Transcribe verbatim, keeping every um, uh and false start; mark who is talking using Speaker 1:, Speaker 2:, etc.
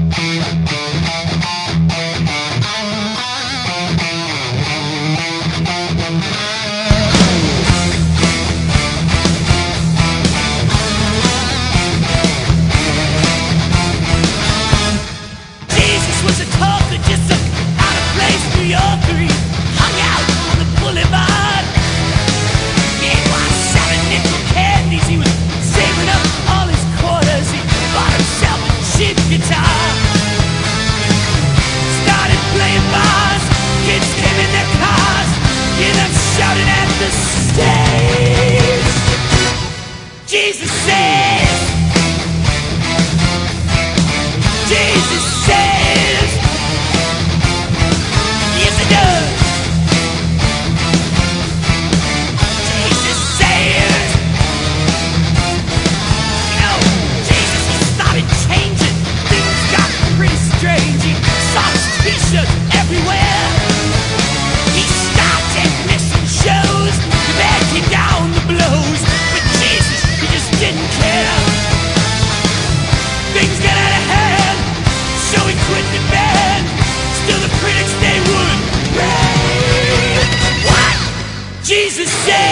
Speaker 1: Jesus says, Jesus says, yes it does. Jesus says, you know, Jesus, he started changing. Things got pretty strange. He saw his t-shirts everywhere. He started missing shows. The man came down the blows. But Jesus, he just didn't care. Things got out of hand, so he quit the band. Still the critics, they would rave. What? Jesus said.